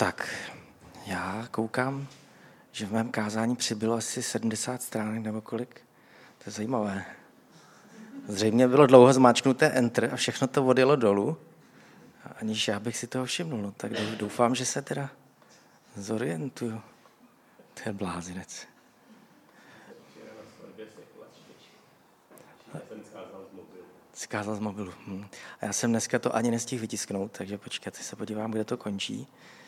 Tak, já koukám, že v mém kázání přibylo asi 70 stránek nebo kolik. To je zajímavé. Zřejmě bylo dlouho zmáčknuté Enter a všechno to odjelo dolů, aniž já bych si toho všimnul. No, tak doufám, že se teda zorientuju. To je blázinec. Zkázal z mobilu. A já jsem dneska to ani nestihl vytisknout, takže počkejte, se podívám, kde to končí.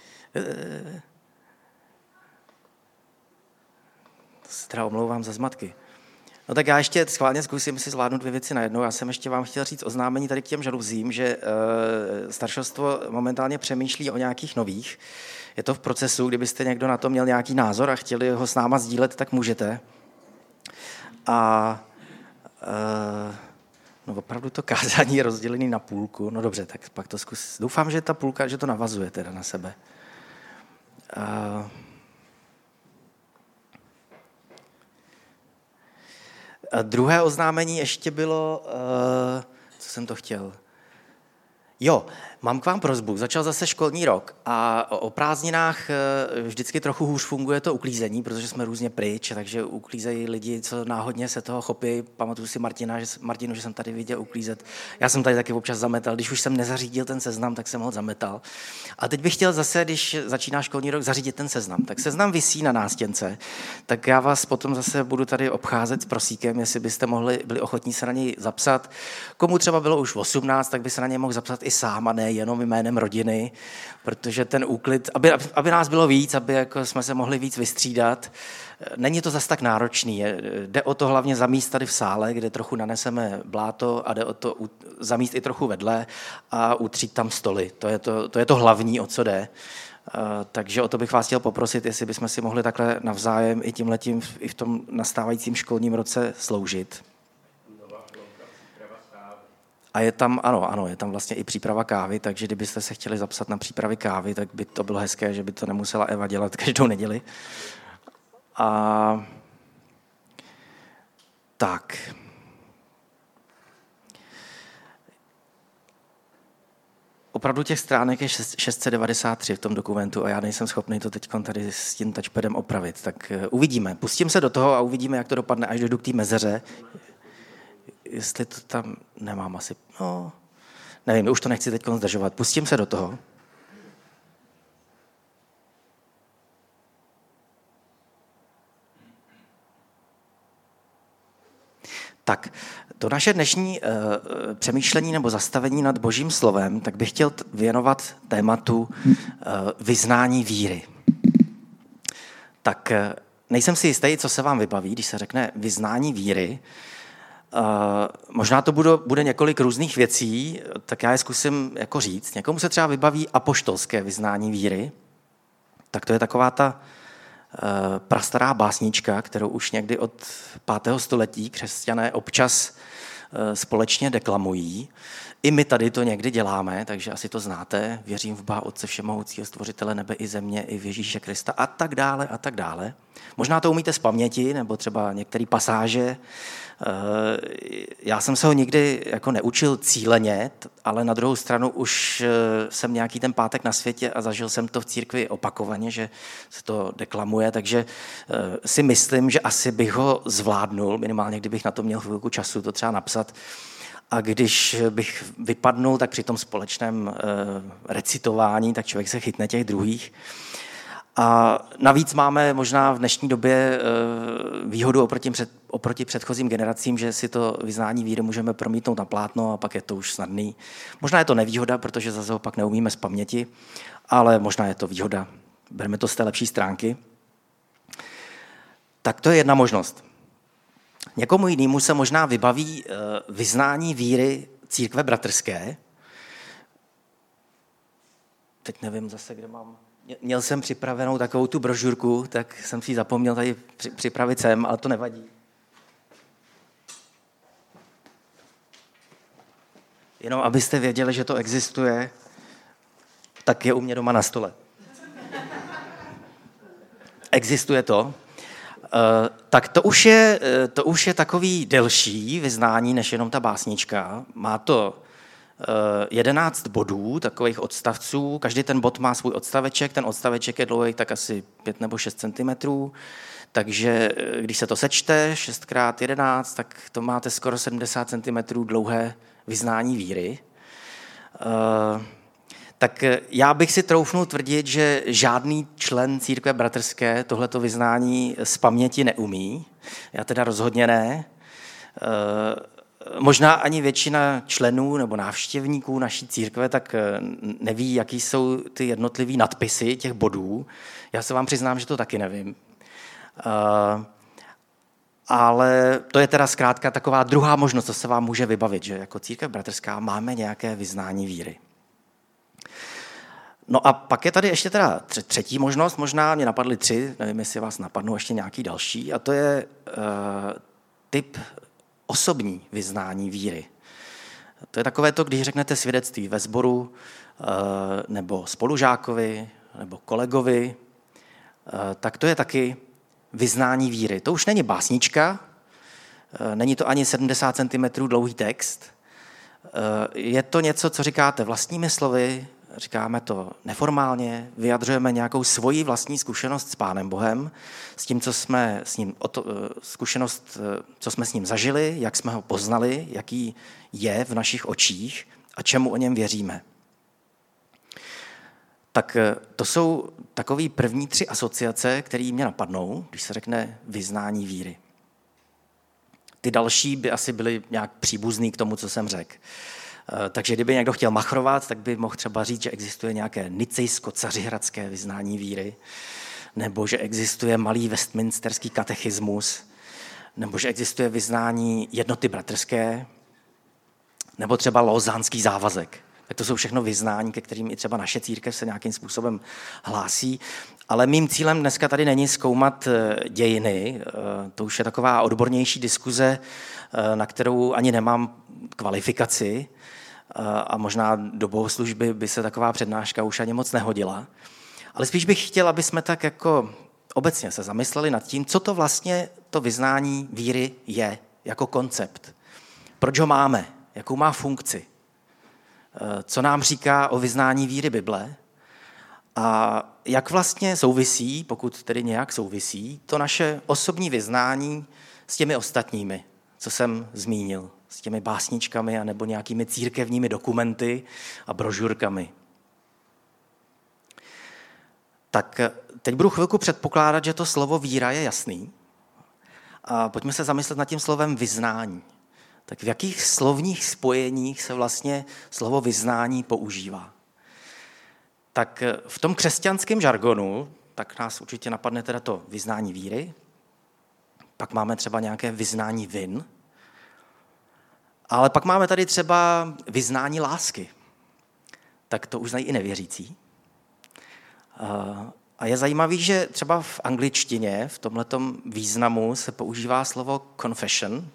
To se teda omlouvám za zmatky. No tak já ještě schválně zkusím si zvládnout 2 věci najednou. Já jsem ještě vám chtěl říct oznámení tady k těm žaluzím, že staršovstvo momentálně přemýšlí o nějakých nových. Je to v procesu, kdybyste někdo na to měl nějaký názor a chtěli ho s náma sdílet, tak můžete. A no opravdu to kázání je rozdělené na půlku. No dobře, tak pak to zkus. Doufám, že ta půlka, že to navazuje teda na sebe. A druhé oznámení ještě bylo, co jsem to chtěl? Jo, mám k vám prosbu. Začal zase školní rok a o prázdninách vždycky trochu hůř funguje to uklízení, protože jsme různě pryč, takže uklízejí lidi, co náhodně se toho chopí. Pamatuju si Martinu, že jsem tady viděl uklízet. Já jsem tady taky občas zametal. Když už jsem nezařídil ten seznam, tak jsem ho zametal. A teď bych chtěl zase, když začíná školní rok, zařídit ten seznam. Tak seznam visí na nástěnce, tak já vás potom zase budu tady obcházet s prosíkem, jestli byste byli ochotní se na něj zapsat. Komu třeba bylo už 18, tak by se na něj mohl zapsat i sám a ne jenom jménem rodiny, protože ten úklid, aby nás bylo víc, aby jako jsme se mohli víc vystřídat, není to zas tak náročný. Jde o to hlavně zamíst tady v sále, kde trochu naneseme bláto a jde o to zamíst i trochu vedle a utřít tam stoly. To je to hlavní, o co jde. Takže o to bych vás chtěl poprosit, jestli bychom si mohli takhle navzájem i tímhletím i v tom nastávajícím školním roce sloužit. A je tam, ano, je tam vlastně i příprava kávy, takže kdybyste se chtěli zapsat na přípravy kávy, tak by to bylo hezké, že by to nemusela Eva dělat každou neděli. A tak. Opravdu těch stránek je 693 v tom dokumentu a já nejsem schopný to teď tady s tím touchpadem opravit. Tak uvidíme. Pustím se do toho a uvidíme, jak to dopadne, až dojdu k té mezeře. Jestli to tam nemám asi, no, nevím, už to nechci teď zdržovat. Pustím se do toho. Tak, to naše dnešní přemýšlení nebo zastavení nad Božím slovem, tak bych chtěl věnovat tématu vyznání víry. Tak nejsem si jistý, co se vám vybaví, když se řekne vyznání víry. Možná to bude několik různých věcí, tak já je zkusím jako říct. Někomu se třeba vybaví apoštolské vyznání víry, tak to je taková ta prastará básnička, kterou už někdy od 5. století křesťané občas společně deklamují. I my tady to někdy děláme, takže asi to znáte. Věřím v Boha Otce Všemohoucího, Stvořitele nebe i země, i v Ježíše Krista a tak dále a tak dále. Možná to umíte z paměti, nebo třeba některé pasáže. Já jsem se ho nikdy jako neučil cíleně, ale na druhou stranu už jsem nějaký ten pátek na světě a zažil jsem to v církvi opakovaně, že se to deklamuje, takže si myslím, že asi bych ho zvládnul, minimálně kdybych na to měl chvilku času to třeba napsat. A když bych vypadnul, tak při tom společném recitování, tak člověk se chytne těch druhých. A navíc máme možná v dnešní době výhodu oproti předchozím generacím, že si to vyznání víry můžeme promítnout na plátno a pak je to už snadný. Možná je to nevýhoda, protože zase ho pak neumíme z paměti, ale možná je to výhoda. Bereme to z té lepší stránky. Tak to je jedna možnost. Někomu jinému se možná vybaví vyznání víry církve bratrské. Teď nevím zase, kde mám. Měl jsem připravenou takovou tu brožurku, tak jsem si ji zapomněl tady připravit sem, ale to nevadí. Jenom abyste věděli, že to existuje, tak je u mě doma na stole. Existuje to. Tak to už je takový delší vyznání, než jenom ta básnička. Má to 11 bodů, takových odstavců. Každý ten bod má svůj odstaveček, ten odstaveček je dlouhý tak asi 5 nebo 6 cm. Takže když se to sečte 6x11, tak to máte skoro 70 cm dlouhé vyznání víry. Tak já bych si troufnul tvrdit, že žádný člen církve bratrské tohleto vyznání z paměti neumí. Já teda rozhodně ne. Možná ani většina členů nebo návštěvníků naší církve tak neví, jaký jsou ty jednotlivý nadpisy těch bodů. Já se vám přiznám, že to taky nevím. Ale to je teda zkrátka taková druhá možnost, co se vám může vybavit, že jako církev bratrská máme nějaké vyznání víry. No a pak je tady ještě teda třetí možnost, možná mě napadly 3, nevím, jestli vás napadnou ještě nějaký další, a to je typ osobní vyznání víry. To je takové to, když řeknete svědectví ve sboru, nebo spolužákovi, nebo kolegovi, tak to je taky vyznání víry. To už není básnička, není to ani 70 cm dlouhý text, je to něco, co říkáte vlastními slovy, říkáme to neformálně, vyjadřujeme nějakou svoji vlastní zkušenost s Pánem Bohem, s tím, co jsme s ním, zkušenost, co jsme s ním zažili, jak jsme ho poznali, jaký je v našich očích a čemu o něm věříme. Tak to jsou takové první 3 asociace, které mě napadnou, když se řekne vyznání víry. Ty další by asi byly nějak příbuzný k tomu, co jsem řekl. Takže kdyby někdo chtěl machrovat, tak by mohl třeba říct, že existuje nějaké nicejsko-cařihradské vyznání víry, nebo že existuje malý westminsterský katechismus, nebo že existuje vyznání jednoty bratrské, nebo třeba lózánský závazek. Tak to jsou všechno vyznání, ke kterým i třeba naše církev se nějakým způsobem hlásí. Ale mým cílem dneska tady není zkoumat dějiny. To už je taková odbornější diskuze, na kterou ani nemám kvalifikaci. A možná do bohoslužby by se taková přednáška už ani moc nehodila. Ale spíš bych chtěl, aby jsme tak jako obecně se zamysleli nad tím, co to vlastně to vyznání víry je jako koncept. Proč ho máme? Jakou má funkci? Co nám říká o vyznání víry Bible? A jak vlastně souvisí, pokud tedy nějak souvisí, to naše osobní vyznání s těmi ostatními, co jsem zmínil, s těmi básničkami anebo nějakými církevními dokumenty a brožurkami. Tak teď budu chvilku předpokládat, že to slovo víra je jasný. A pojďme se zamyslet nad tím slovem vyznání. Tak v jakých slovních spojeních se vlastně slovo vyznání používá? Tak v tom křesťanském žargonu, tak nás určitě napadne teda to vyznání víry, pak máme třeba nějaké vyznání vin, ale pak máme tady třeba vyznání lásky. Tak to už znají i nevěřící. A je zajímavý, že třeba v angličtině, v tomhletom významu se používá slovo confession.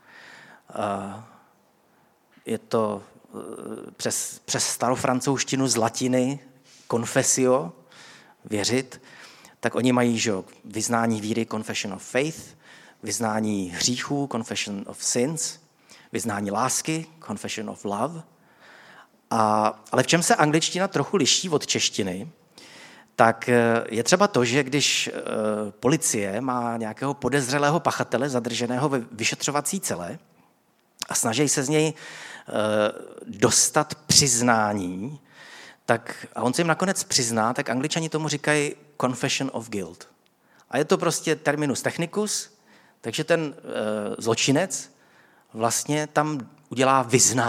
Je to přes starofrancouzštinu z latiny confessio, věřit, tak oni mají že, vyznání víry, confession of faith, vyznání hříchů, confession of sins, vyznání lásky, confession of love. Ale v čem se angličtina trochu liší od češtiny, tak je třeba to, že když policie má nějakého podezřelého pachatele zadrženého ve vyšetřovací cele a snaží se z něj dostat přiznání, tak, a on se jim nakonec přizná, tak Angličani tomu říkají confession of guilt. A je to prostě terminus technicus, takže ten zločinec vlastně tam udělá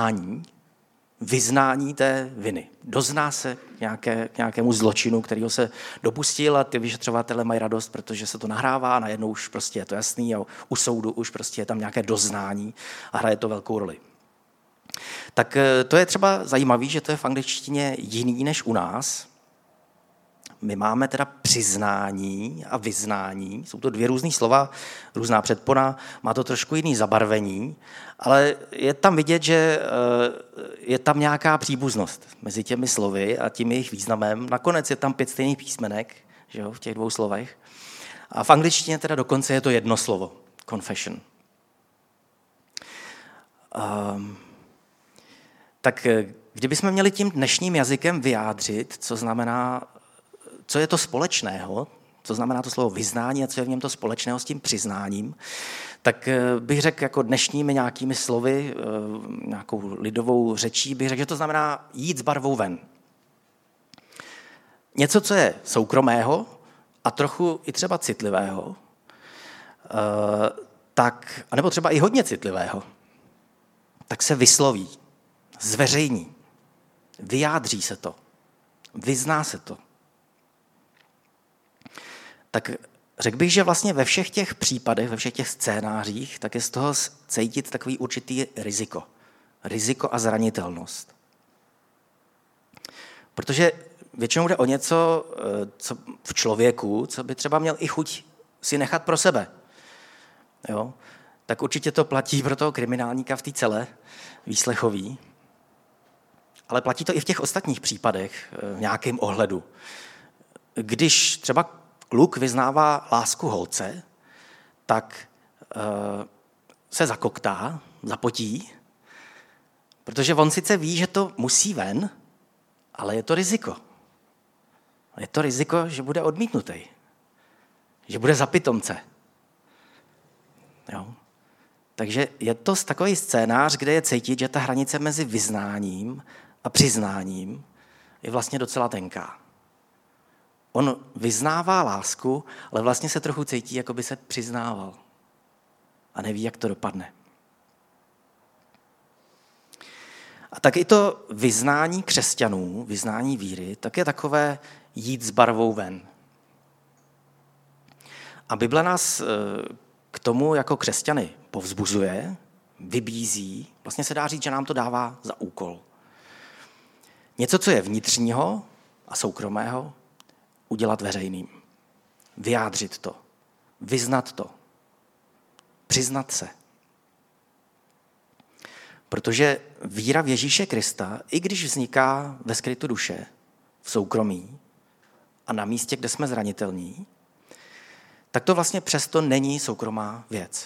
vyznání té viny. Dozná se nějakému zločinu, kterýho se dopustil a ty vyšetřovatelé mají radost, protože se to nahrává a najednou už prostě je to jasný a u soudu už prostě je tam nějaké doznání a hraje to velkou roli. Tak to je třeba zajímavé, že to je v angličtině jiný než u nás. My máme teda přiznání a vyznání, jsou to 2 různý slova, různá předpona, má to trošku jiný zabarvení, ale je tam vidět, že je tam nějaká příbuznost mezi těmi slovy a tím jejich významem. Nakonec je tam 5 stejných písmenek, že jo, v těch 2 slovech. A v angličtině teda dokonce je to jedno slovo, confession. Tak kdybychom měli tím dnešním jazykem vyjádřit, co je to společného, co znamená to slovo vyznání a co je v něm to společného s tím přiznáním, tak bych řekl jako dnešními nějakými slovy, nějakou lidovou řečí, bych řekl, že to znamená jít s barvou ven. Něco, co je soukromého a trochu i třeba citlivého, anebo třeba i hodně citlivého, tak se vysloví, zveřejní, vyjádří se to, vyzná se to. Tak řekl bych, že vlastně ve všech těch případech, ve všech těch scénářích, tak je z toho cítit takový určitý riziko. Riziko a zranitelnost. Protože většinou jde o něco, co v člověku, co by třeba měl i chuť si nechat pro sebe. Jo? Tak určitě to platí pro toho kriminálníka v té cele výslechový, ale platí to i v těch ostatních případech v nějakém ohledu. Když třeba kluk vyznává lásku holce, tak se zakoktá, zapotí, protože on sice ví, že to musí ven, ale je to riziko. Je to riziko, že bude odmítnutý, že bude za pitomce. Jo? Takže je to takový scénář, kde je cítit, že ta hranice mezi vyznáním a přiznáním je vlastně docela tenká. On vyznává lásku, ale vlastně se trochu cítí, jako by se přiznával. A neví, jak to dopadne. A tak i to vyznání křesťanů, vyznání víry, tak je takové jít s barvou ven. A Bible nás k tomu jako křesťany povzbuzuje, vybízí, vlastně se dá říct, že nám to dává za úkol. Něco, co je vnitřního a soukromého, udělat veřejným. Vyjádřit to. Vyznat to. Přiznat se. Protože víra v Ježíše Krista, i když vzniká ve skrytu duše, v soukromí a na místě, kde jsme zranitelní, tak to vlastně přesto není soukromá věc.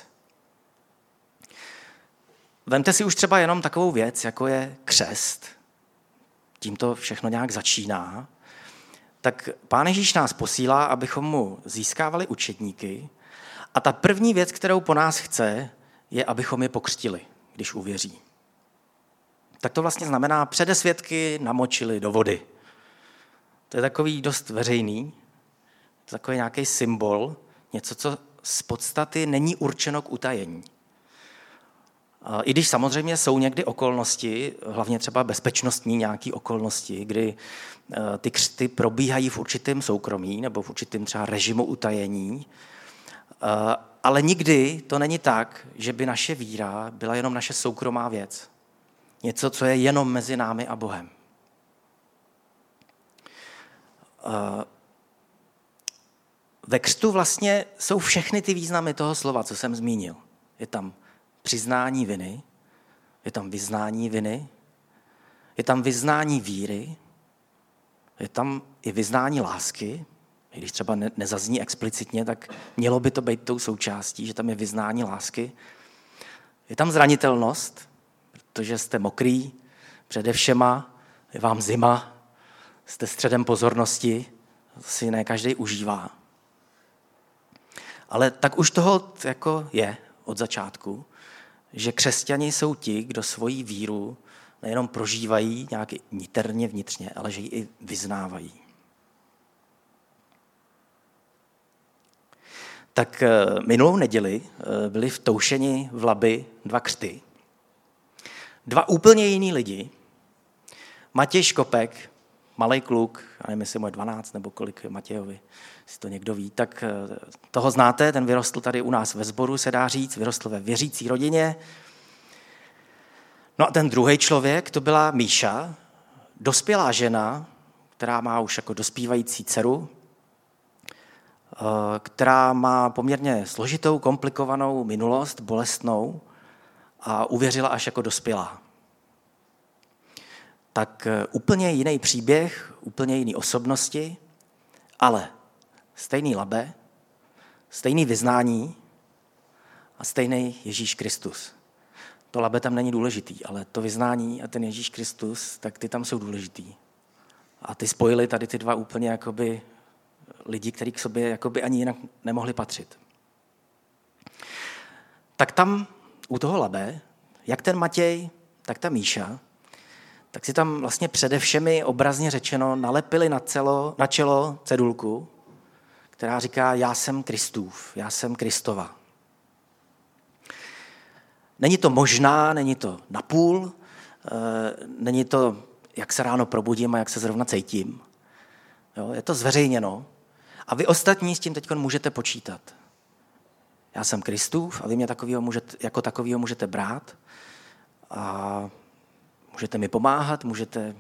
Vemte si už třeba jenom takovou věc, jako je křest. Tím to všechno nějak začíná. Tak Pán Ježíš nás posílá, abychom mu získávali učedníky. A ta první věc, kterou po nás chce, je, abychom je pokřtili, když uvěří. Tak to vlastně znamená, předesvědky namočili do vody. To je takový dost veřejný, takový nějaký symbol, něco, co z podstaty není určeno k utajení. I když samozřejmě jsou někdy okolnosti, hlavně třeba bezpečnostní nějaké okolnosti, kdy ty křty probíhají v určitém soukromí nebo v určitém třeba režimu utajení, ale nikdy to není tak, že by naše víra byla jenom naše soukromá věc. Něco, co je jenom mezi námi a Bohem. Ve křtu vlastně jsou všechny ty významy toho slova, co jsem zmínil. Je tam přiznání viny, je tam vyznání viny, je tam vyznání víry, je tam i vyznání lásky, i když třeba nezazní explicitně, tak mělo by to být tou součástí, že tam je vyznání lásky. Je tam zranitelnost, protože jste mokrý, přede všema, je vám zima, jste středem pozornosti, si ne každý užívá. Ale tak už toho jako je od začátku, že křesťani jsou ti, kdo svoji víru nejenom prožívají nějak niterně vnitřně, ale že ji i vyznávají. Tak minulou neděli byli v Toušeni v Labi 2 křty. 2 úplně jiný lidi. Matěj Škopek, malej kluk, já nevím, jestli mu je 12 nebo kolik Matějovi, jestli to někdo ví, tak toho znáte, ten vyrostl tady u nás ve sboru, se dá říct, vyrostl ve věřící rodině. No a ten druhý člověk, to byla Míša, dospělá žena, která má už jako dospívající dceru, která má poměrně složitou, komplikovanou minulost, bolestnou a uvěřila až jako dospělá. Tak úplně jiný příběh, úplně jiný osobnosti, ale stejný Labe, stejný vyznání a stejný Ježíš Kristus. to labe tam není důležitý, ale to vyznání a ten Ježíš Kristus, tak ty tam jsou důležitý. A ty spojili tady ty dva úplně jakoby lidi, kteří k sobě jakoby ani jinak nemohli patřit. Tak tam u toho labe, jak ten Matěj, tak ta Míša, tak si tam vlastně přede všemi obrazně řečeno nalepili na čelo cedulku, která říká, já jsem Kristův, já jsem Kristova. Není to možná, není to napůl, není to, jak se ráno probudím a jak se zrovna cítím. Jo, je to zveřejněno a vy ostatní s tím teď můžete počítat. Já jsem Kristův a vy mě jako takovýho můžete brát a můžete mi pomáhat, můžete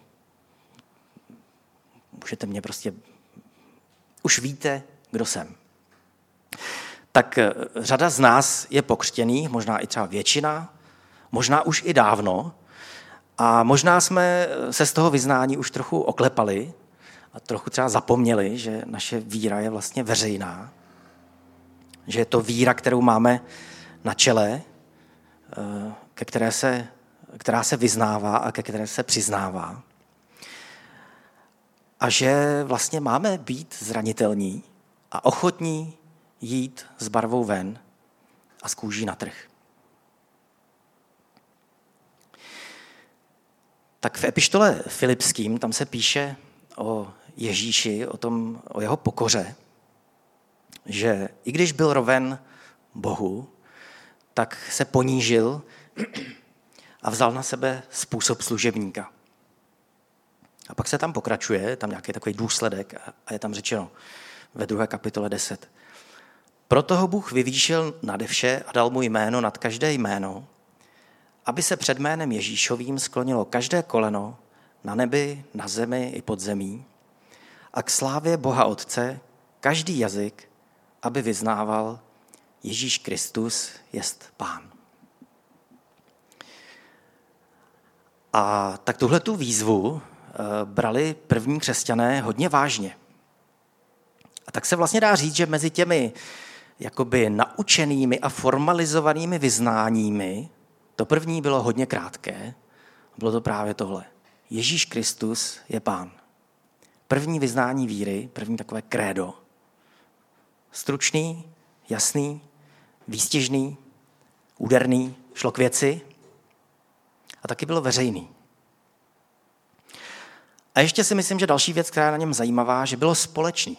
mě prostě, už víte, kdo jsem. Tak řada z nás je pokřtěných, možná i třeba většina, možná už i dávno a možná jsme se z toho vyznání už trochu oklepali a trochu třeba zapomněli, že naše víra je vlastně veřejná, že je to víra, kterou máme na čele, která se vyznává a ke které se přiznává. A že vlastně máme být zranitelní a ochotní jít s barvou ven a s kůží na trh. Tak v epištole Filipským tam se píše o Ježíši, o jeho pokoře, že i když byl roven Bohu, tak se ponížil a vzal na sebe způsob služebníka. A pak se tam pokračuje, tam nějaký takový důsledek a je tam řečeno ve 2. kapitole 10. Proto ho Bůh vyvýšil nade vše a dal mu jméno nad každé jméno, aby se před jménem Ježíšovým sklonilo každé koleno na nebi, na zemi i pod zemí a k slávě Boha Otce každý jazyk, aby vyznával Ježíš Kristus jest Pán. A tak tuhletu výzvu brali první křesťané hodně vážně. A tak se vlastně dá říct, že mezi těmi jakoby naučenými a formalizovanými vyznáními to první bylo hodně krátké. Bylo to právě tohle. Ježíš Kristus je Pán. První vyznání víry, první takové krédo. Stručný, jasný, výstižný, úderný, šlo k věci a taky bylo veřejný. A ještě si myslím, že další věc, která je na něm zajímavá, že bylo společný.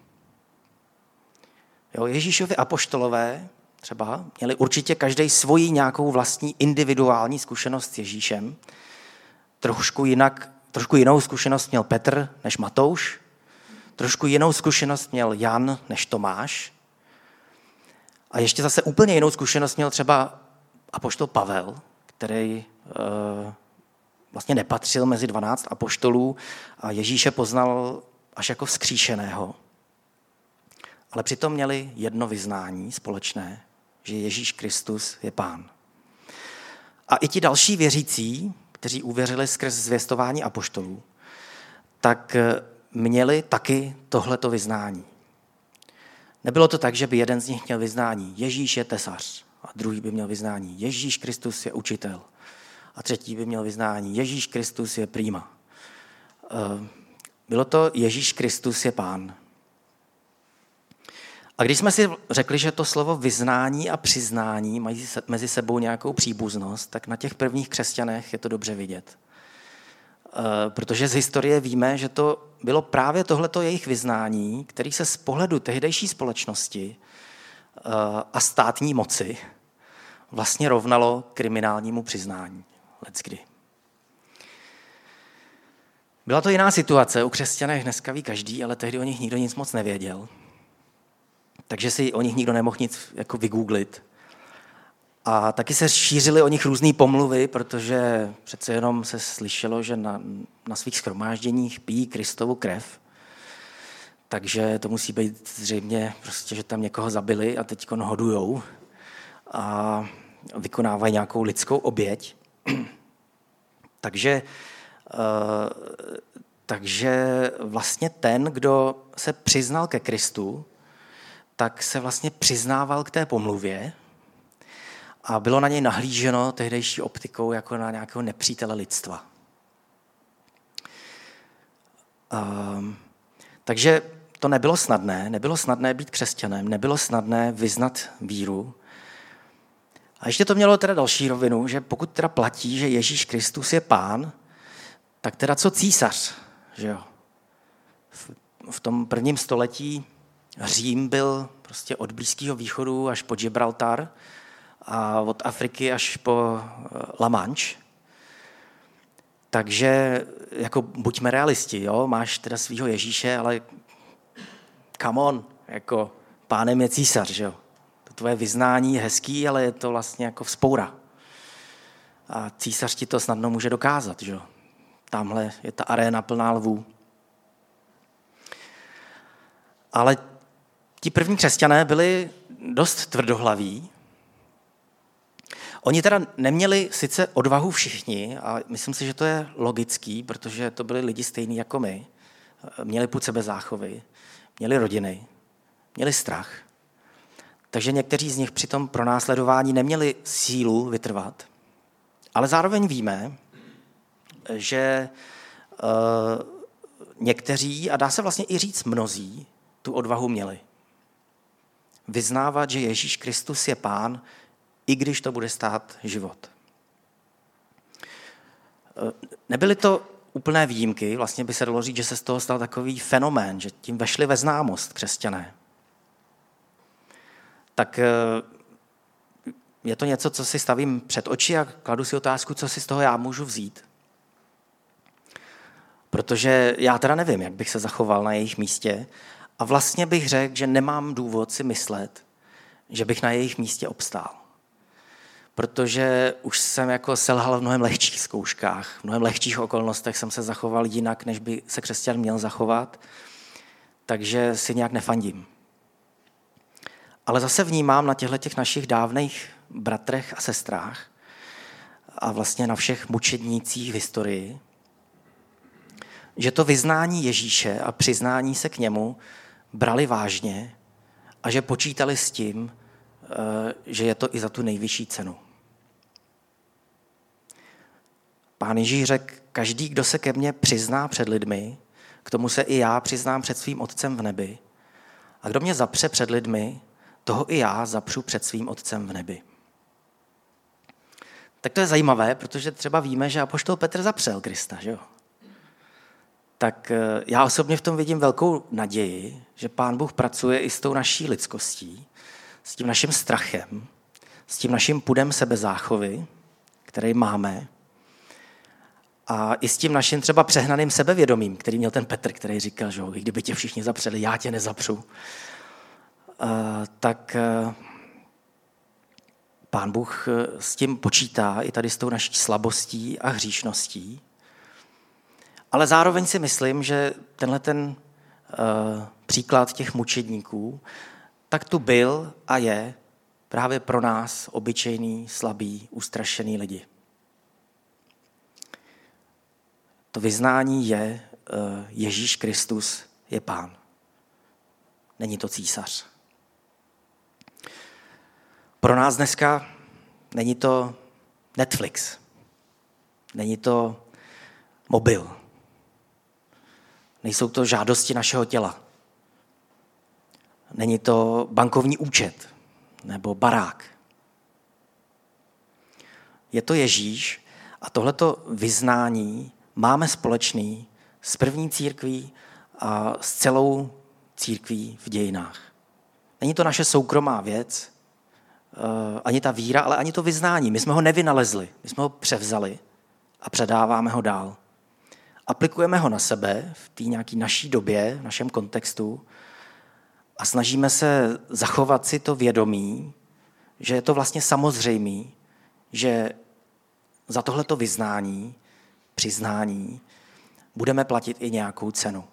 Jo, Ježíšovi apoštolové třeba měli určitě každý svoji nějakou vlastní individuální zkušenost s Ježíšem. Trošku jinou zkušenost měl Petr než Matouš, trošku jinou zkušenost měl Jan než Tomáš a ještě zase úplně jinou zkušenost měl třeba apoštol Pavel, který vlastně nepatřil mezi 12 apoštolů a Ježíše poznal až jako vzkříšeného. Ale přitom měli jedno vyznání společné, že Ježíš Kristus je Pán. A i ti další věřící, kteří uvěřili skrz zvěstování apoštolů, tak měli taky tohleto vyznání. Nebylo to tak, že by jeden z nich měl vyznání Ježíš je tesař a druhý by měl vyznání Ježíš Kristus je učitel a třetí by měl vyznání Ježíš Kristus je prýma. Bylo to Ježíš Kristus je Pán. A když jsme si řekli, že to slovo vyznání a přiznání mají mezi sebou nějakou příbuznost, tak na těch prvních křesťanech je to dobře vidět. Protože z historie víme, že to bylo právě tohleto jejich vyznání, který se z pohledu tehdejší společnosti a státní moci vlastně rovnalo kriminálnímu přiznání. Leckdy. Byla to jiná situace, u křesťanech dneska ví každý, ale tehdy o nich nikdo nic moc nevěděl. Takže si o nich nikdo nemohl nic jako vygooglit. A taky se šířily o nich různý pomluvy, protože přece jenom se slyšelo, že na svých shromážděních pijí Kristovu krev. Takže to musí být zřejmě, prostě, že tam někoho zabili a teď hodujou a vykonávají nějakou lidskou oběť. Takže vlastně ten, kdo se přiznal ke Kristu, tak se vlastně přiznával k té pomluvě a bylo na něj nahlíženo tehdejší optikou jako na nějakého nepřítele lidstva. Takže to nebylo snadné být křesťanem, nebylo snadné vyznat víru. A ještě to mělo teda další rovinu, že pokud teda platí, že Ježíš Kristus je Pán, tak teda co císař, že jo? V tom prvním století Řím byl prostě od Blízkého východu až po Gibraltar a od Afriky až po La Manche. Takže jako buďme realisti, jo? Máš teda svýho Ježíše, ale come on, jako pánem je císař, že jo? To tvoje vyznání je hezký, ale je to vlastně jako vzpoura. A císař ti to snadno může dokázat, že jo? Tamhle je ta aréna plná lvů. Ale ti první křesťané byli dost tvrdohlaví. Oni teda neměli sice odvahu všichni, a myslím si, že to je logický, protože to byli lidi stejní jako my. Měli pud sebezáchovy, měli rodiny, měli strach. Takže někteří z nich při tom pronásledování neměli sílu vytrvat. Ale zároveň víme, že někteří, a dá se vlastně i říct mnozí, tu odvahu měli. Vyznávat, že Ježíš Kristus je Pán, i když to bude stát život. Nebyly to úplné výjimky, vlastně by se dalo říct, že se z toho stal takový fenomén, že tím vešli ve známost křesťané. Tak je to něco, co si stavím před oči a kladu si otázku, co si z toho já můžu vzít. Protože já teda nevím, jak bych se zachoval na jejich místě a vlastně bych řekl, že nemám důvod si myslet, že bych na jejich místě obstál. Protože už jsem jako selhal v mnohem lehčích zkouškách, v mnohem lehčích okolnostech jsem se zachoval jinak, než by se křesťan měl zachovat, takže si nějak nefandím. Ale zase vnímám na těchto našich dávných bratrech a sestrách a vlastně na všech mučednících v historii, že to vyznání Ježíše a přiznání se k němu brali vážně a že počítali s tím, že je to i za tu nejvyšší cenu. Pán Ježíš řekl, každý, kdo se ke mně přizná před lidmi, k tomu se i já přiznám před svým Otcem v nebi. A kdo mě zapře před lidmi, toho i já zapřu před svým Otcem v nebi. Tak to je zajímavé, protože třeba víme, že apoštol Petr zapřel Krista, že jo? Tak já osobně v tom vidím velkou naději, že Pán Bůh pracuje i s tou naší lidskostí, s tím naším strachem, s tím naším pudem sebezáchovy, který máme, a i s tím naším třeba přehnaným sebevědomím, který měl ten Petr, který říkal, že i kdyby tě všichni zapřeli, já tě nezapřu. Tak Pán Bůh s tím počítá i tady s tou naší slabostí a hříšností. Ale zároveň si myslím, že tenhle příklad těch mučedníků tak tu byl a je právě pro nás obyčejný, slabý, ustrašený lidi. To vyznání je, Ježíš Kristus je Pán. Není to císař. Pro nás dneska není to Netflix. Není to mobil. Nejsou to žádosti našeho těla. Není to bankovní účet nebo barák. Je to Ježíš a tohleto vyznání máme společný s první církví a s celou církví v dějinách. Není to naše soukromá věc, ani ta víra, ale ani to vyznání. My jsme ho nevynalezli, my jsme ho převzali a předáváme ho dál. Aplikujeme ho na sebe v té nějaké naší době, v našem kontextu a snažíme se zachovat si to vědomí, že je to vlastně samozřejmé, že za tohleto vyznání, přiznání, budeme platit i nějakou cenu.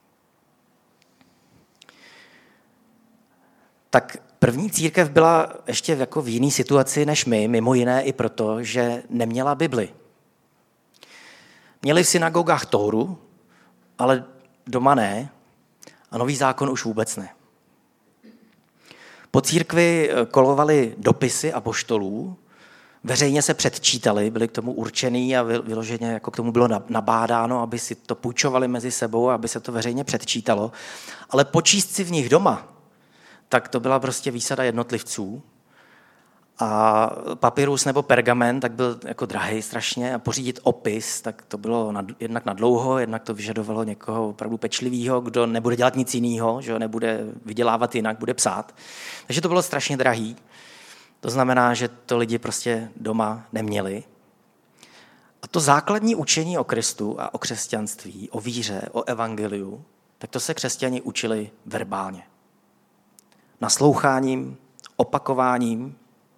Tak první církev byla ještě jako v jiné situaci než my, mimo jiné i proto, že neměla Bibli. Měli v synagogách Tóru, ale doma ne a Nový zákon už vůbec ne. Po církvi kolovaly dopisy apoštolů, veřejně se předčítali, byli k tomu určený a vyloženě jako k tomu bylo nabádáno, aby si to půjčovali mezi sebou, aby se to veřejně předčítalo. Ale počíst si v nich doma, tak to byla prostě výsada jednotlivců. A papyrus nebo pergament tak byl jako drahý strašně a pořídit opis, tak to bylo jednak na dlouho, jednak to vyžadovalo někoho opravdu pečlivého, kdo nebude dělat nic jiného, že nebude vydělávat jinak, bude psát. Takže to bylo strašně drahý. To znamená, že to lidi prostě doma neměli. A to základní učení o Kristu a o křesťanství, o víře, o evangeliu, tak to se křesťani učili verbálně. Nasloucháním, opakováním.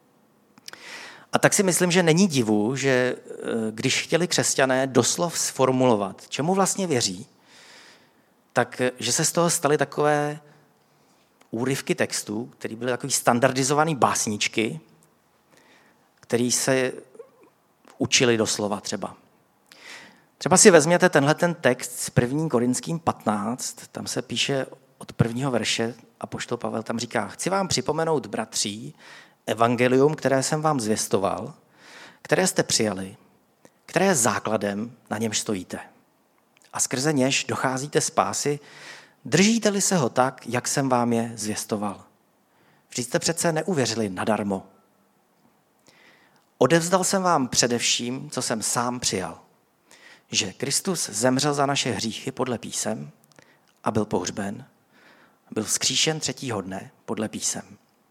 A tak si myslím, že není divu, že když chtěli křesťané doslov sformulovat, čemu vlastně věří, tak že se z toho staly takové úryvky textů, které byly takový standardizovaný básničky, který se učili doslova třeba. Třeba si vezměte tenhle ten text z 1. Korinským 15, tam se píše od 1. verše, apoštol Pavel tam říká: chci vám připomenout, bratří, evangelium, které jsem vám zvěstoval, které jste přijali, které je základem, na němž stojíte. A skrze něž docházíte spásy, držíte-li se ho tak, jak jsem vám je zvěstoval. Vždyť jste přece neuvěřili nadarmo. Odevzdal jsem vám především, co jsem sám přijal. Že Kristus zemřel za naše hříchy podle písem a byl pohřben, byl vzkříšen 3. dne podle písem.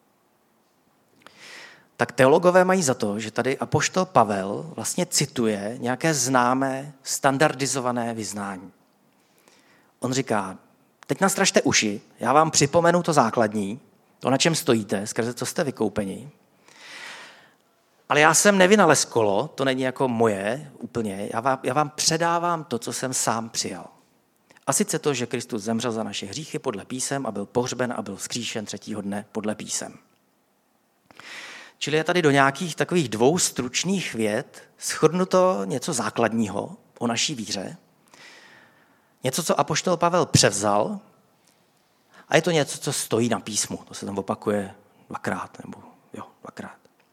Tak teologové mají za to, že tady apoštol Pavel vlastně cituje nějaké známé, standardizované vyznání. On říká: teď nastražte uši, já vám připomenu to základní, to, na čem stojíte, skrze co jste vykoupeni. Ale já jsem nevynalez kolo, to není jako moje úplně, já vám předávám to, co jsem sám přijal. A sice to, že Kristus zemřel za naše hříchy podle písem a byl pohřben a byl vzkříšen 3. dne podle písem. Čili je tady do nějakých takových 2 stručných vět shrnuto něco základního o naší víře, něco, co apoštol Pavel převzal, a je to něco, co stojí na písmu. To se tam opakuje 2krát, nebo 2krát.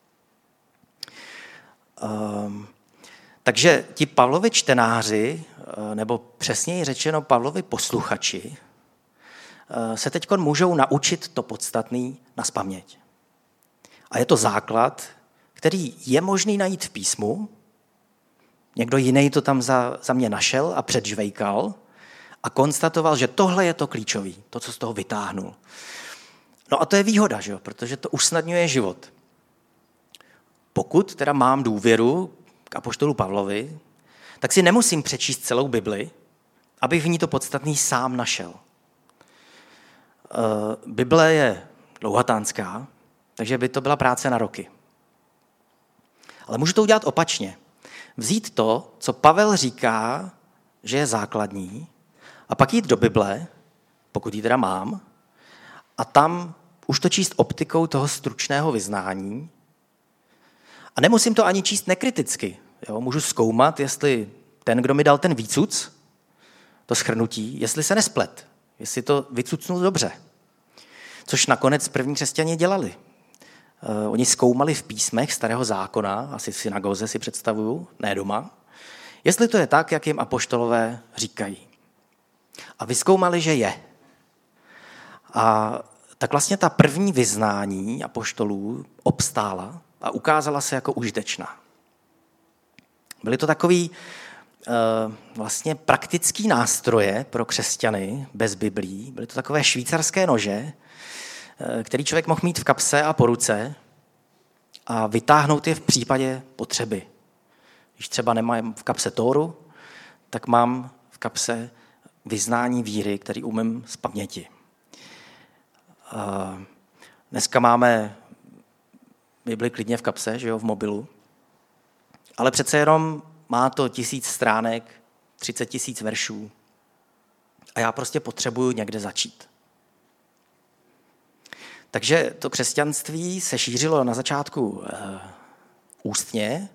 Takže ti Pavlovi čtenáři, nebo přesněji řečeno Pavlovi posluchači, se teď můžou naučit to podstatné nazpaměť. A je to základ, který je možný najít v písmu. Někdo jiný to tam za mě našel a předžvejkal a konstatoval, že tohle je to klíčový, to, co z toho vytáhnul. No a to je výhoda, že jo? Protože to usnadňuje život. Pokud teda mám důvěru k apoštolu Pavlovi, tak si nemusím přečíst celou Bibli, abych v ní to podstatný sám našel. Bible je dlouhatánská, takže by to byla práce na roky. Ale můžu to udělat opačně. Vzít to, co Pavel říká, že je základní, a pak jít do Bible, pokud ji teda mám, a tam už to číst optikou toho stručného vyznání. A nemusím to ani číst nekriticky. Jo? Můžu zkoumat, jestli ten, kdo mi dal ten výcuc, to shrnutí, jestli se nesplet, jestli to vycucnul dobře. Což nakonec první křesťané dělali. Oni zkoumali v písmech Starého zákona, asi v synagoze si představuju, ne doma, jestli to je tak, jak jim apoštolové říkají. A vyzkoumali, že je. A tak vlastně ta první vyznání apoštolů obstála a ukázala se jako užitečná. Byly to takový vlastně praktický nástroje pro křesťany bez Biblí. Byly to takové švýcarské nože, který člověk mohl mít v kapse a po ruce a vytáhnout je v případě potřeby. Když třeba nemám v kapse Tóru, tak mám v kapse vyznání víry, který umím z paměti. Dneska máme Bibli klidně v kapse, že jo, v mobilu, ale přece jenom má to 1000 stránek, 30 000 veršů a já prostě potřebuju někde začít. Takže to křesťanství se šířilo na začátku ústně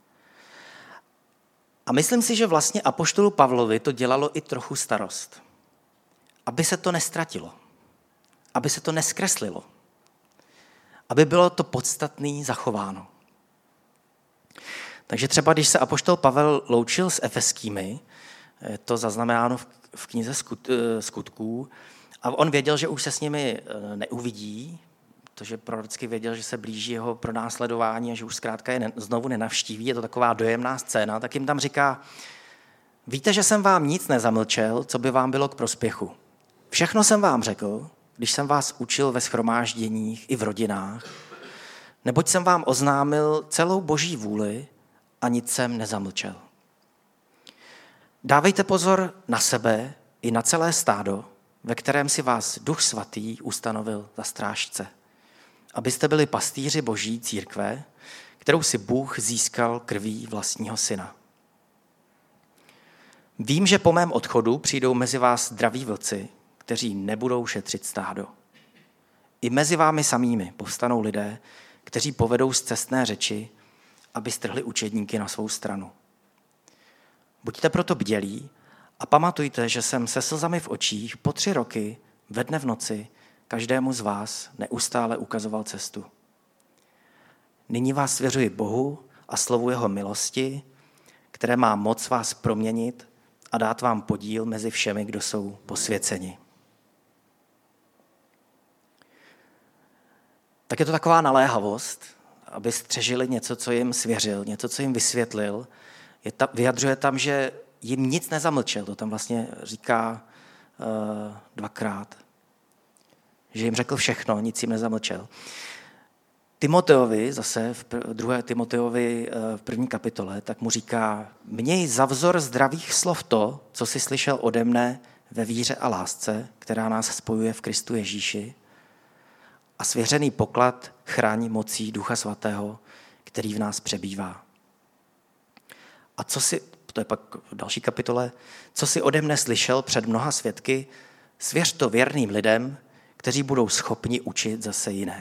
a myslím si, že vlastně apoštolu Pavlovi to dělalo i trochu starost. Aby se to nestratilo. Aby se to neskreslilo. aby bylo to podstatné zachováno. Takže třeba, když se apoštol Pavel loučil s Efeskými, je to zaznamenáno v knize Skutků, a on věděl, že už se s nimi neuvidí, protože prorocky věděl, že se blíží jeho pronásledování a že už zkrátka je znovu nenavštíví, je to taková dojemná scéna, tak jim tam říká: víte, že jsem vám nic nezamlčel, co by vám bylo k prospěchu. Všechno jsem vám řekl, když jsem vás učil ve shromážděních i v rodinách, neboť jsem vám oznámil celou Boží vůli a nic jsem nezamlčel. Dávejte pozor na sebe i na celé stádo, ve kterém si vás Duch Svatý ustanovil za strážce, abyste byli pastýři Boží církve, kterou si Bůh získal krví vlastního syna. Vím, že po mém odchodu přijdou mezi vás zdraví vlci, kteří nebudou šetřit stádo. I mezi vámi samými povstanou lidé, kteří povedou scestné řeči, aby strhli učedníky na svou stranu. Buďte proto bdělí a pamatujte, že jsem se slzami v očích po 3 roky, ve dne v noci, každému z vás neustále ukazoval cestu. Nyní vás svěřuji Bohu a slovu jeho milosti, které má moc vás proměnit a dát vám podíl mezi všemi, kdo jsou posvěceni. Tak je to taková naléhavost, aby střežili něco, co jim svěřil, něco, co jim vysvětlil. Vyjadřuje tam, že jim nic nezamlčel, to tam vlastně říká 2krát. Že jim řekl všechno, nic jim nezamlčel. Timoteovi, zase v 2. Timoteovi v 1. kapitole, tak mu říká: měj za vzor zdravých slov to, co jsi slyšel ode mne ve víře a lásce, která nás spojuje v Kristu Ježíši, a svěřený poklad chrání mocí Ducha Svatého, který v nás přebývá. A co si, to je pak v další kapitole, co si ode mne slyšel před mnoha svědky, svěř to věrným lidem, kteří budou schopni učit zase jiné.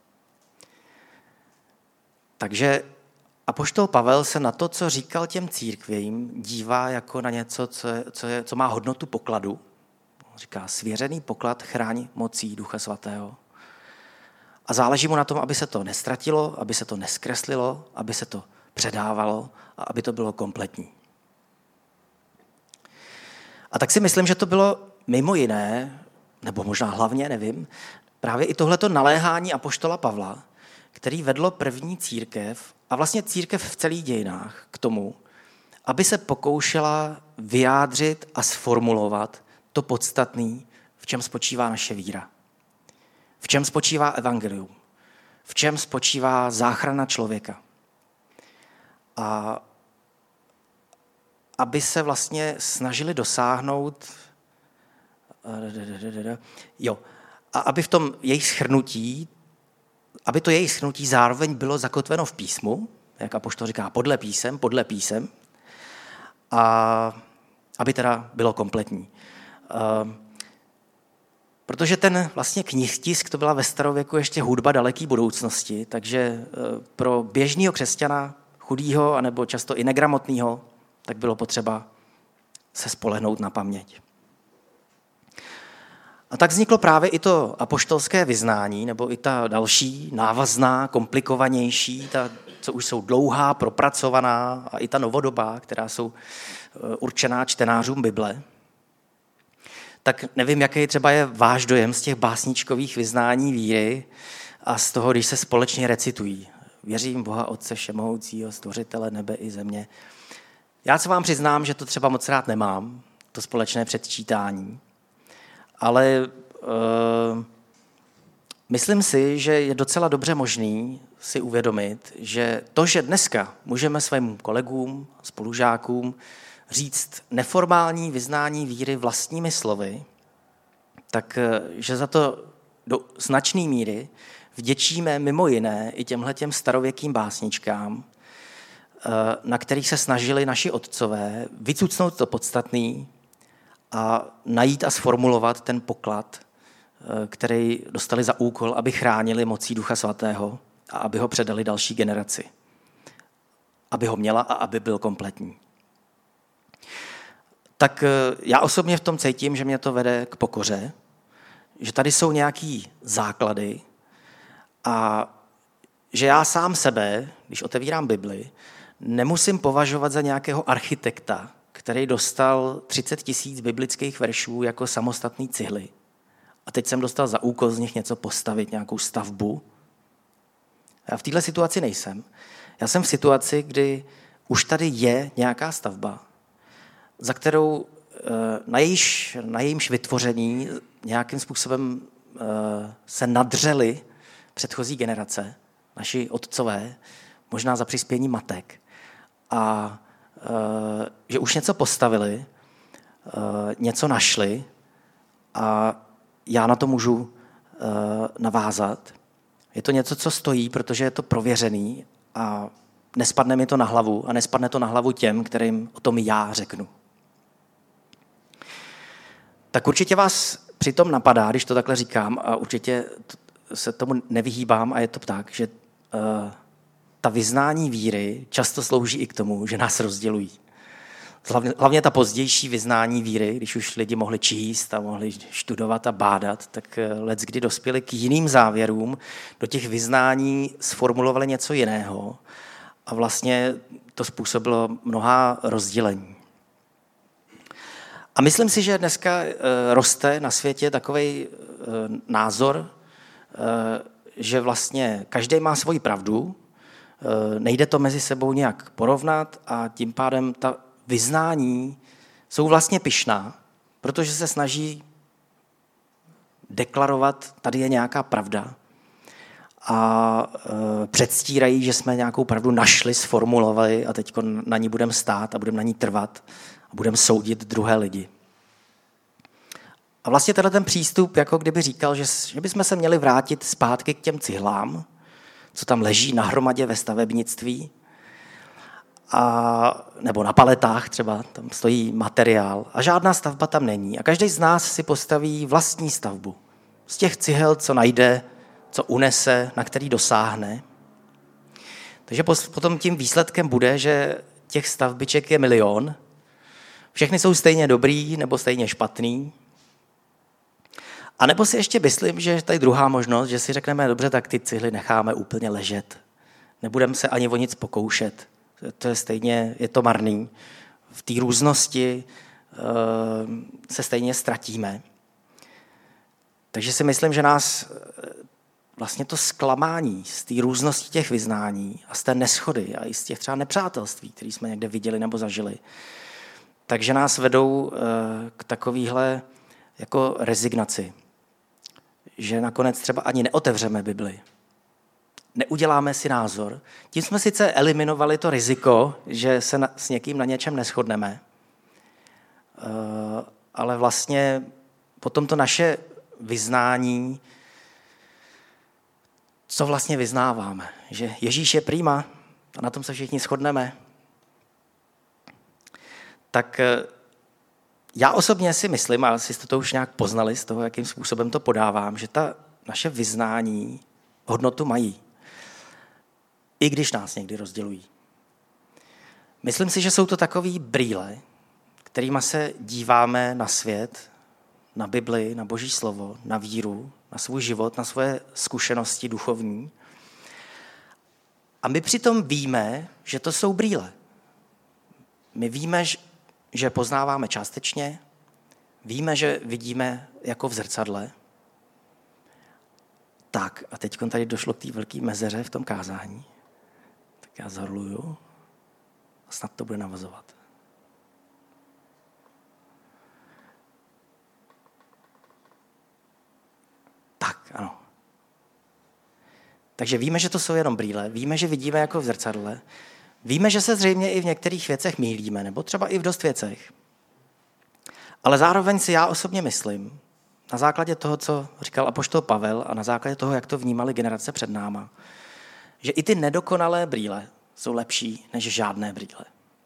Takže apoštol Pavel se na to, co říkal těm církvím, dívá jako na něco, co má hodnotu pokladu. Říká, svěřený poklad chrání mocí Ducha Svatého. A záleží mu na tom, aby se to nestratilo, aby se to neskreslilo, aby se to předávalo a aby to bylo kompletní. A tak si myslím, že to bylo mimo jiné, nebo možná hlavně, nevím, právě i tohleto naléhání apoštola Pavla, který vedlo první církev a vlastně církev v celých dějinách k tomu, aby se pokoušela vyjádřit a sformulovat to podstatné, v čem spočívá naše víra. V čem spočívá evangelium. V čem spočívá záchrana člověka. A aby se vlastně snažili dosáhnout a aby v tom jejich shrnutí, aby to jejich shrnutí zároveň bylo zakotveno v písmu, jak apoštol říká, podle písem, a aby teda bylo kompletní. Protože ten vlastně knihtisk, to byla ve starověku ještě hudba daleké budoucnosti, takže pro běžného křesťana, chudýho, anebo často i negramotného, tak bylo potřeba se spolehnout na paměť. A tak vzniklo právě i to apoštolské vyznání, nebo i ta další návazná, komplikovanější, ta, co už jsou dlouhá, propracovaná, a i ta novodobá, která jsou určená čtenářům Bible. Tak nevím, jaký třeba je váš dojem z těch básničkových vyznání víry a z toho, když se společně recitují. Věřím Boha Otce Všemohoucího, Stvořitele nebe i země. Já se vám přiznám, že to třeba moc rád nemám, to společné předčítání, ale myslím si, že je docela dobře možný si uvědomit, že to, že dneska můžeme svým kolegům, spolužákům říct neformální vyznání víry vlastními slovy, tak že za to do značné míry vděčíme mimo jiné i těmhletěm starověkým básničkám, na kterých se snažili naši otcové vycucnout to podstatný a najít a sformulovat ten poklad, který dostali za úkol, aby chránili mocí Ducha Svatého a aby ho předali další generaci. Aby ho měla a aby byl kompletní. Tak já osobně v tom cítím, že mě to vede k pokoře, že tady jsou nějaký základy A že já sám sebe, když otevírám Bibli, nemusím považovat za nějakého architekta, který dostal 30 000 biblických veršů jako samostatný cihly. A teď jsem dostal za úkol z nich něco postavit, nějakou stavbu. Já v této situaci nejsem. Já jsem v situaci, kdy už tady je nějaká stavba, za kterou na jejímž vytvoření nějakým způsobem se nadřely předchozí generace, naši otcové, možná za přispění matek. A že už něco postavili, něco našli a já na to můžu navázat. Je to něco, co stojí, protože je to prověřený a nespadne mi to na hlavu a nespadne to na hlavu těm, kterým o tom já řeknu. Tak určitě vás přitom napadá, když to takhle říkám, a určitě se tomu nevyhýbám a je to tak, že ta vyznání víry často slouží i k tomu, že nás rozdělují. Hlavně ta pozdější vyznání víry, když už lidi mohli číst a mohli studovat a bádat, tak leckdy dospěli k jiným závěrům, do těch vyznání sformulovali něco jiného a vlastně to způsobilo mnohá rozdělení. A myslím si, že dneska roste na světě takovej názor, že vlastně každý má svoji pravdu, nejde to mezi sebou nějak porovnat a tím pádem ta vyznání jsou vlastně pyšná, protože se snaží deklarovat, tady je nějaká pravda a předstírají, že jsme nějakou pravdu našli, sformulovali a teď na ní budeme stát a budeme na ní trvat a budeme soudit druhé lidi. A vlastně tenhle ten přístup, jako kdyby říkal, že bychom se měli vrátit zpátky k těm cihlám, co tam leží nahromadě ve stavebnictví, nebo na paletách třeba, tam stojí materiál a žádná stavba tam není. A každý z nás si postaví vlastní stavbu. Z těch cihel, co najde, co unese, na který dosáhne. Takže potom tím výsledkem bude, že těch stavbiček je 1 000 000. Všechny jsou stejně dobrý nebo stejně špatný. A nebo si ještě myslím, že je tady druhá možnost, že si řekneme, dobře, tak ty cihly necháme úplně ležet. Nebudeme se ani o nic pokoušet. To je stejně, je to marný. V té různosti se stejně ztratíme. Takže si myslím, že nás vlastně to zklamání z té různosti těch vyznání a z té neschody a i z těch třeba nepřátelství, které jsme někde viděli nebo zažili, takže nás vedou k takovýhle jako rezignaci. Že nakonec třeba ani neotevřeme Bibli. Neuděláme si názor. Tím jsme sice eliminovali to riziko, že se s někým na něčem neshodneme, ale vlastně potom to naše vyznání, co vlastně vyznáváme. Že Ježíš je prima a na tom se všichni shodneme. Tak já osobně si myslím, a asi jste to už nějak poznali z toho, jakým způsobem to podávám, že ta naše vyznání hodnotu mají. I když nás někdy rozdělují. Myslím si, že jsou to takový brýle, kterýma se díváme na svět, na Bibli, na Boží slovo, na víru, na svůj život, na svoje zkušenosti duchovní. A my přitom víme, že to jsou brýle. My víme, že poznáváme částečně, víme, že vidíme jako v zrcadle. Tak, a teď tady došlo k té velké mezeře v tom kázání. Tak já zahorluju a snad to bude navazovat. Tak, ano. Takže víme, že to jsou jenom brýle, víme, že vidíme jako v zrcadle, víme, že se zřejmě i v některých věcech mýlíme, nebo třeba i v dost věcech. Ale zároveň si já osobně myslím, na základě toho, co říkal apoštol Pavel a na základě toho, jak to vnímali generace před náma, že i ty nedokonalé brýle jsou lepší než žádné brýle.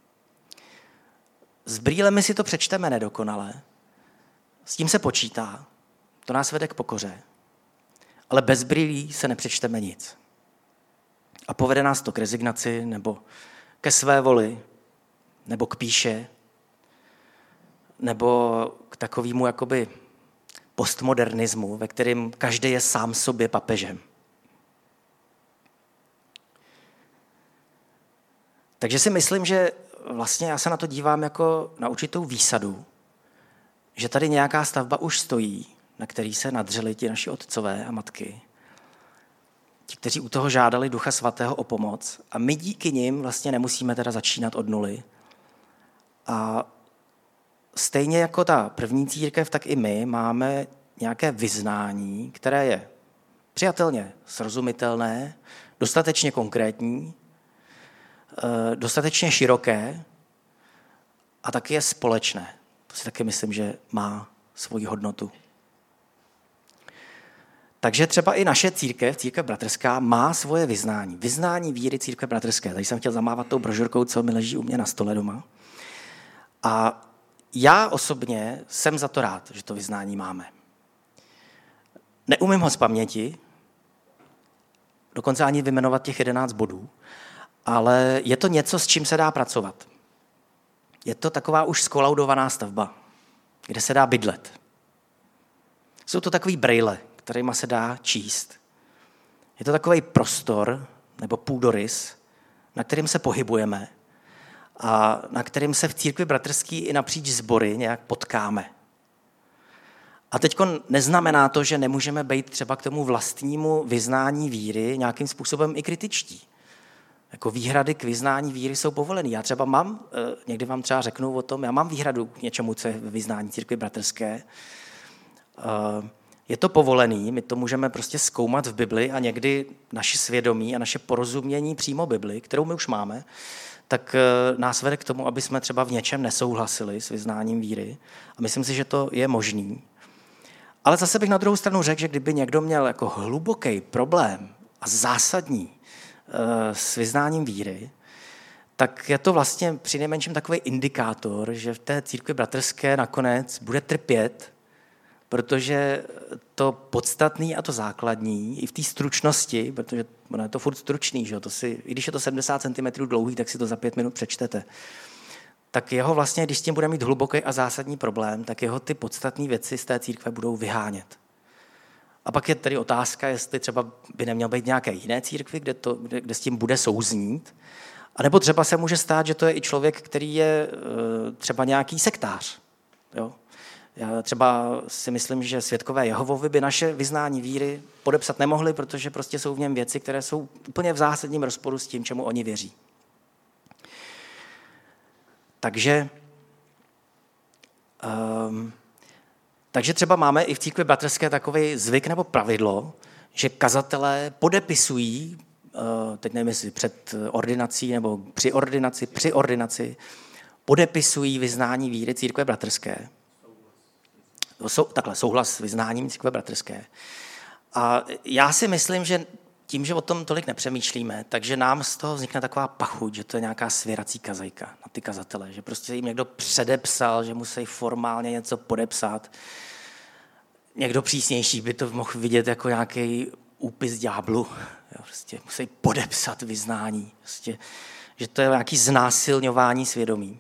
S brýlemi si to přečteme nedokonalé, s tím se počítá, to nás vede k pokoře, ale bez brýlí se nepřečteme nic. A povede nás to k rezignaci, nebo ke své voli, nebo k píše, nebo k takovému jakoby postmodernismu, ve kterém každý je sám sobě papežem. Takže si myslím, že vlastně já se na to dívám jako na určitou výsadu, že tady nějaká stavba už stojí, na který se nadřeli ti naši otcové a matky, ti, kteří u toho žádali Ducha Svatého o pomoc, a my díky nim vlastně nemusíme teda začínat od nuly. A stejně jako ta první církev, tak i my máme nějaké vyznání, které je přijatelně srozumitelné, dostatečně konkrétní, dostatečně široké a taky je společné. To si taky myslím, že má svoji hodnotu. Takže třeba i naše církev bratrská, má svoje vyznání. Vyznání víry církve bratrské. Tady jsem chtěl zamávat tou brožurkou, co mi leží u mě na stole doma. A já osobně jsem za to rád, že to vyznání máme. Neumím ho z paměti, dokonce ani vyjmenovat těch 11 bodů, ale je to něco, s čím se dá pracovat. Je to taková už skolaudovaná stavba, kde se dá bydlet. Jsou to takový brejle, kterýma se dá číst. Je to takový prostor nebo půdorys, na kterým se pohybujeme a na kterým se v církvi bratrský i napříč sbory nějak potkáme. A teď neznamená to, že nemůžeme být třeba k tomu vlastnímu vyznání víry nějakým způsobem i kritičtí. Jako výhrady k vyznání víry jsou povolený. Já třeba mám, někdy vám třeba řeknu o tom, já mám výhradu k něčemu, co je ve vyznání církvi bratrské. Je to povolený, my to můžeme prostě zkoumat v Bibli a někdy naše svědomí a naše porozumění přímo Bibli, kterou my už máme, tak nás vede k tomu, aby jsme třeba v něčem nesouhlasili s vyznáním víry. A myslím si, že to je možný. Ale zase bych na druhou stranu řekl, že kdyby někdo měl jako hluboký problém a zásadní s vyznáním víry, tak je to vlastně přinejmenším takový indikátor, že v té církvi bratrské nakonec bude trpět, protože to podstatný a to základní, i v té stručnosti, protože ono je to furt stručný, že? I když je to 70 cm dlouhý, tak si to za 5 minut přečtete. Tak jeho vlastně, když s tím bude mít hluboký a zásadní problém, tak jeho ty podstatné věci z té církve budou vyhánět. A pak je tedy otázka, jestli třeba by neměl být nějaké jiné církvi, kde s tím bude souznít. A nebo třeba se může stát, že to je i člověk, který je třeba nějaký sektář. Jo? Já třeba si myslím, že svědkové Jehovovi by naše vyznání víry podepsat nemohli, protože prostě jsou v něm věci, které jsou úplně v zásadním rozporu s tím, čemu oni věří. Takže třeba máme i v církvi bratrské takový zvyk nebo pravidlo, že kazatelé podepisují, teď nevím, jestli před ordinací nebo při ordinaci, podepisují vyznání víry církve bratrské. Takhle, souhlas s vyznáním církve bratrské. A já si myslím, že tím, že o tom tolik nepřemýšlíme, takže nám z toho vznikne taková pachuť, že to je nějaká svěrací kazajka na ty kazatele, že prostě jim někdo předepsal, že musí formálně něco podepsat. Někdo přísnější by to mohl vidět jako nějaký úpis ďáblu. Prostě musí podepsat vyznání. Prostě, že to je nějaké znásilňování svědomí.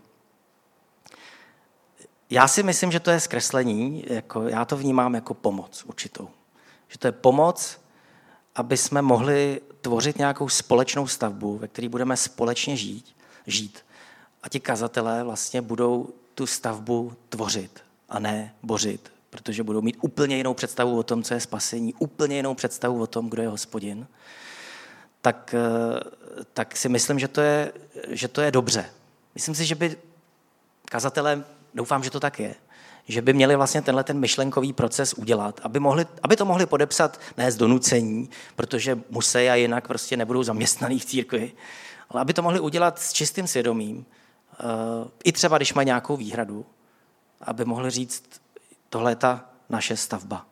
Já si myslím, že to je zkreslení, já to vnímám jako pomoc určitou. Že to je pomoc, aby jsme mohli tvořit nějakou společnou stavbu, ve které budeme společně žít. A ti kazatelé vlastně budou tu stavbu tvořit a ne bořit, protože budou mít úplně jinou představu o tom, co je spasení, úplně jinou představu o tom, kdo je Hospodin. Tak si myslím, že to je dobře. Myslím si, že by kazatelé, doufám, že to tak je, že by měli vlastně tenhle ten myšlenkový proces udělat, aby to mohli podepsat ne z donucení, protože musí a jinak prostě nebudou zaměstnaný v církvi, ale aby to mohli udělat s čistým svědomím, i třeba když mají nějakou výhradu, aby mohli říct, tohle je ta naše stavba.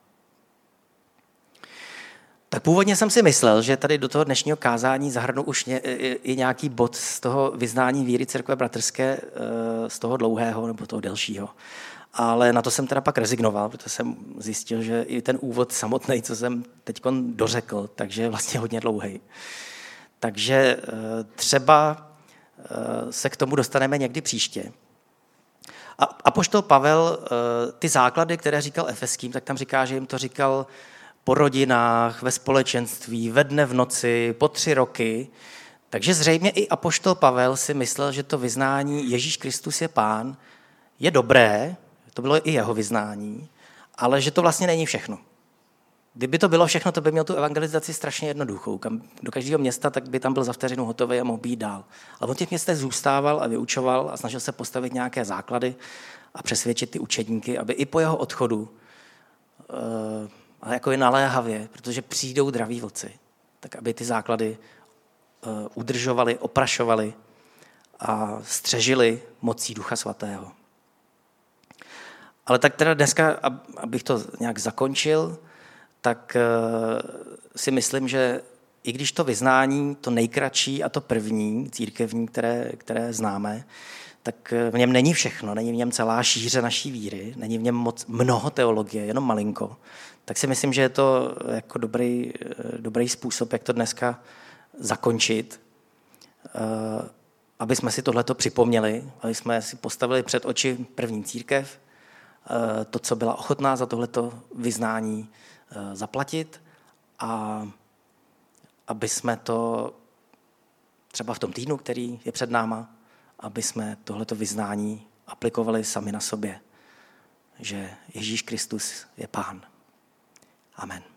Tak původně jsem si myslel, že tady do toho dnešního kázání zahrnu už i nějaký bod z toho vyznání víry církve bratrské, z toho dlouhého nebo toho delšího. Ale na to jsem teda pak rezignoval, protože jsem zjistil, že i ten úvod samotný, co jsem teď dořekl, takže je vlastně hodně dlouhý. Takže třeba se k tomu dostaneme někdy příště. A apoštol Pavel ty základy, které říkal Efeským, tak tam říká, že jim to říkal po rodinách, ve společenství, ve dne v noci, po 3 roky. Takže zřejmě i apoštol Pavel si myslel, že to vyznání Ježíš Kristus je Pán je dobré, to bylo i jeho vyznání, ale že to vlastně není všechno. Kdyby to bylo všechno, to by měl tu evangelizaci strašně jednoduchou. Do každého města, tak by tam byl za vteřinu hotový a mohl být dál. Ale on v těch městech zůstával a vyučoval a snažil se postavit nějaké základy a přesvědčit ty učedníky, aby i po jeho odchodu, ale jako je naléhavě, protože přijdou draví vlci, tak aby ty základy udržovali, oprašovali a střežili mocí Ducha Svatého. Ale tak teda dneska, abych to nějak zakončil, tak si myslím, že i když to vyznání, to nejkratší a to první, církevní, které známe, tak v něm není všechno, není v něm celá šíře naší víry, není v něm mnoho teologie, jenom malinko, tak si myslím, že je to jako dobrý způsob, jak to dneska zakončit, aby jsme si tohleto připomněli, aby jsme si postavili před oči první církev, to, co byla ochotná za tohleto vyznání zaplatit, a aby jsme to třeba v tom týdnu, který je před náma, aby jsme tohleto vyznání aplikovali sami na sobě, že Ježíš Kristus je Pán. Amen.